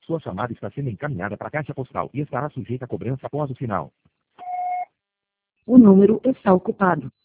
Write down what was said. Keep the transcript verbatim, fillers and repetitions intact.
Sua chamada está sendo encaminhada para a caixa postal e estará sujeita a cobrança após o sinal. O número está ocupado.